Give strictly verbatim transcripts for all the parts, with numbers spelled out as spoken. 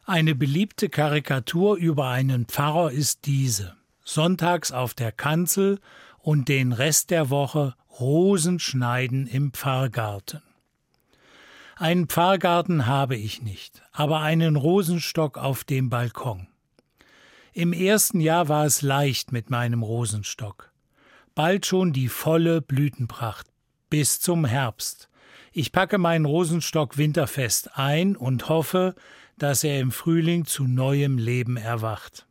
Eine beliebte Karikatur über einen Pfarrer ist diese: Sonntags auf der Kanzel und den Rest der Woche Rosen schneiden im Pfarrgarten. Einen Pfarrgarten habe ich nicht, aber einen Rosenstock auf dem Balkon. Im ersten Jahr war es leicht mit meinem Rosenstock. Bald schon die volle Blütenpracht, bis zum Herbst. Ich packe meinen Rosenstock winterfest ein und hoffe, dass er im Frühling zu neuem Leben erwacht.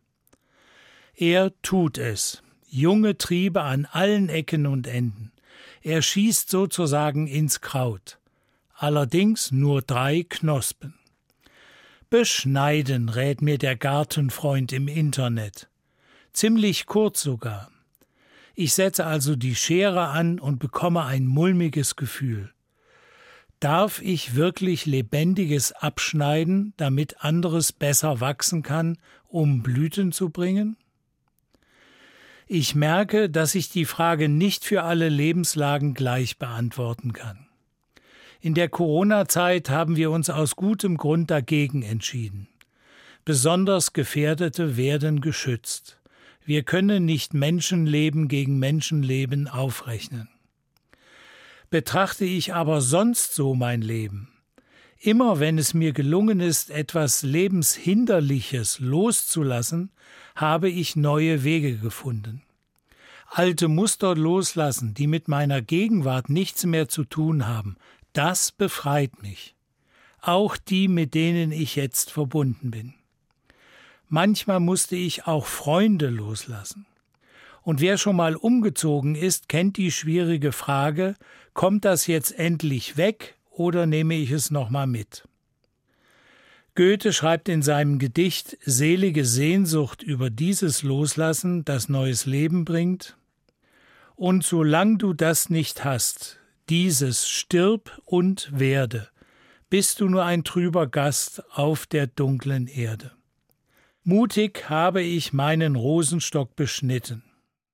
Er tut es. Junge Triebe an allen Ecken und Enden. Er schießt sozusagen ins Kraut. Allerdings nur drei Knospen. Beschneiden, rät mir der Gartenfreund im Internet. Ziemlich kurz sogar. Ich setze also die Schere an und bekomme ein mulmiges Gefühl. Darf ich wirklich Lebendiges abschneiden, damit anderes besser wachsen kann, um Blüten zu bringen? Ich merke, dass ich die Frage nicht für alle Lebenslagen gleich beantworten kann. In der Corona-Zeit haben wir uns aus gutem Grund dagegen entschieden. Besonders Gefährdete werden geschützt. Wir können nicht Menschenleben gegen Menschenleben aufrechnen. Betrachte ich aber sonst so mein Leben. Immer wenn es mir gelungen ist, etwas Lebenshinderliches loszulassen, habe ich neue Wege gefunden. Alte Muster loslassen, die mit meiner Gegenwart nichts mehr zu tun haben, das befreit mich. Auch die, mit denen ich jetzt verbunden bin. Manchmal musste ich auch Freunde loslassen. Und wer schon mal umgezogen ist, kennt die schwierige Frage, kommt das jetzt endlich weg oder nehme ich es nochmal mit? Goethe schreibt in seinem Gedicht Selige Sehnsucht über dieses Loslassen, das neues Leben bringt: Und solang du das nicht hast, dieses stirb und werde, bist du nur ein trüber Gast auf der dunklen Erde. Mutig habe ich meinen Rosenstock beschnitten.